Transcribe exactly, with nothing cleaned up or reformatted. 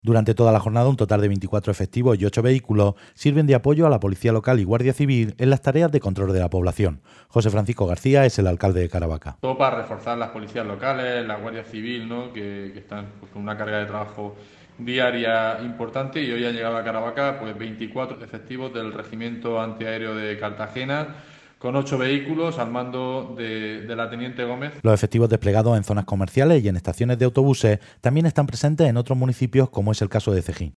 Durante toda la jornada, un total de veinticuatro efectivos y ocho vehículos sirven de apoyo a la Policía Local y Guardia Civil en las tareas de control de la población. José Francisco García es el alcalde de Caravaca. Todo para reforzar las policías locales, la Guardia Civil, ¿no? que, que están pues, con una carga de trabajo diaria importante, y hoy han llegado a Caravaca pues, veinticuatro efectivos del Regimiento Antiaéreo de Cartagena, con ocho vehículos al mando de, de la Teniente Gómez. Los efectivos desplegados en zonas comerciales y en estaciones de autobuses también están presentes en otros municipios, como es el caso de Cejín.